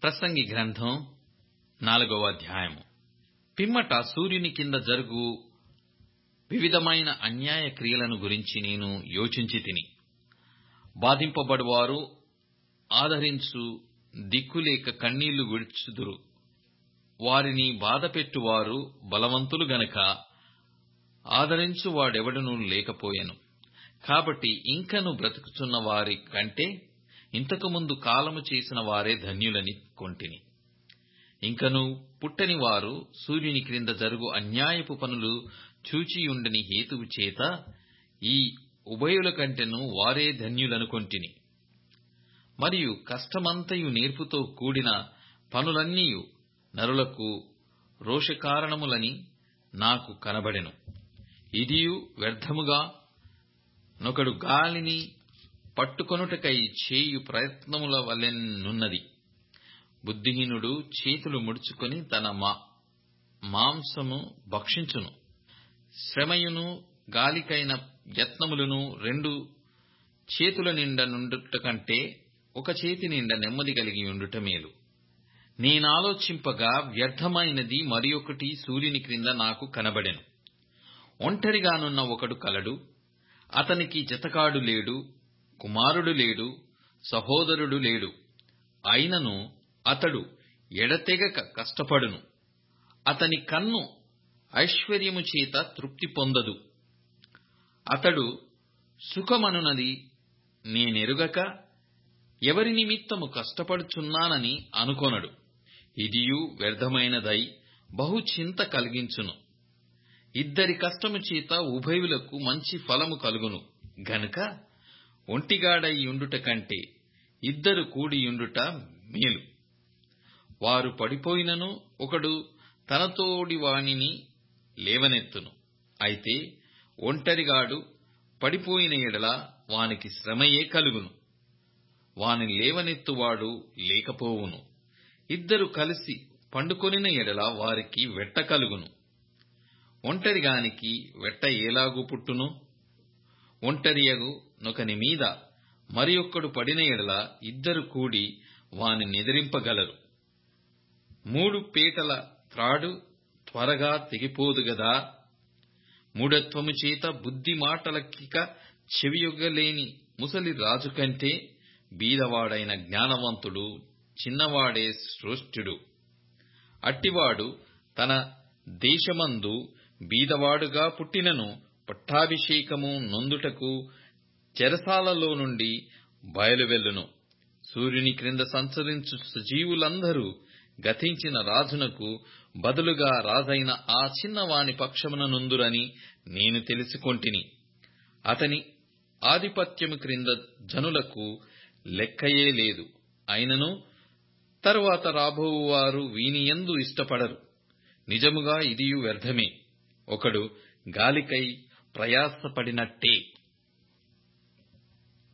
ప్రసంగి గ్రంథం 4వ అధ్యాయము. పిమ్మట సూర్యుని కింద జరుగు వివిధమైన అన్యాయ క్రియలను గురించి నేను యోచించి తిని, బాధింపబడువారు ఆదరించు దిక్కులేక కన్నీళ్లు విడుచుదురు. వారిని బాధపెట్టువారు బలవంతులు గనక ఆదరించు వాడెవడనూ లేకపోయెను. కాబట్టి ఇంకను బ్రతుకుచున్న వారి కంటే ఇంతకు ముందు కాలము చేసిన వారే ధన్యులని కొంటిని. ఇంకను పుట్టని వారు సూర్యుని క్రింద జరుగు అన్యాయపు పనులు చూచియుండని హేతువు చేత ఈ ఉభయుల కంటెను వారే ధన్యులనుకొంటిని. మరియు కష్టమంతయు నేర్పుతో కూడిన పనులన్నీయు నరులకు రోషకారణములని నాకు కనబడెను. ఇదియు వ్యర్థముగా నొకడు గాలిని పట్టుకొనుటకై చేయు ప్రయత్నముల వలెనున్నది. బుద్ధిహీనుడు చేతులు ముడుచుకొని తన మాంసము భక్షించును. శ్రమయును గాలికైన యత్నములను రెండు చేతుల నిండా నుండుట కంటే ఒక చేతి నిండా నెమ్మది కలిగి ఉండుట మేలు. నేనాలోచింపగా వ్యర్థమైనది మరి ఒకటి సూర్యుని క్రింద నాకు కనబడెను. ఒంటరిగానున్న ఒకడు కలడు. అతనికి జతకాడు లేడు, కుమారుడు లేడు, సహోదరుడు లేడు. అయినను అతడు ఎడతెగక కష్టపడును. అతని కన్ను ఐశ్వర్యము చేత తృప్తి పొందదు. అతడు సుఖమనున్నది నేనెరుగక ఎవరి నిమిత్తము కష్టపడుచున్నానని అనుకొనడు. ఇదియు వ్యర్థమైనదై బహు చింత కలిగించును. ఇద్దరి కష్టము చేత ఉభయులకు మంచి ఫలము కలుగును గనుక ఒంటిగాడై యుండుట కంటే ఇద్దరు కూడియుండుట మేలు. వారు పడిపోయినను ఒకడు తనతోడి వానిని లేవనెత్తును. అయితే ఒంటరిగాడు పడిపోయిన ఎడల వానికి శ్రమయే కలుగును. వాని లేవనెత్తువాడు లేకపోవును. ఇద్దరు కలిసి పండుకొనిన ఎడల వారికి వెట్ట కలుగును. ఒంటరిగానికి వెట్ట ఏలాగు పుట్టును? ఒంటరియగు నొకని మీద మరి ఒక్కడు పడిన ఎడల ఇద్దరు కూడి వాని నిద్రింపగలరు. 3 పీటల త్రాడు త్వరగా తెగిపోదు గదా. మూఢత్వము చేత బుద్ధి మాటలకిక చెవియొగ్గలేని ముసలి రాజు కంటే బీదవాడైన జ్ఞానవంతుడు చిన్నవాడే శ్రేష్ఠుడు. అట్టివాడు తన దేశమందు బీదవాడుగా పుట్టినను పట్టాభిషేకము నొందుటకు చెరసాలలో నుండి బయలువెళ్ళును. సూర్యుని క్రింద సంచరించు సజీవులందరూ గతించిన రాజునకు బదులుగా రాజైన ఆ చిన్నవాని పక్షమున నుందురని నేను తెలుసుకొంటిని. అతని ఆధిపత్యము క్రింద జనులకు లెక్కయే లేదు. అయినను తరువాత రాబోవువారు వీనియందు ఇష్టపడరు. నిజముగా ఇదియు వ్యర్థమే. ఒకడు గాలికై ప్రయాసపడినట్టే.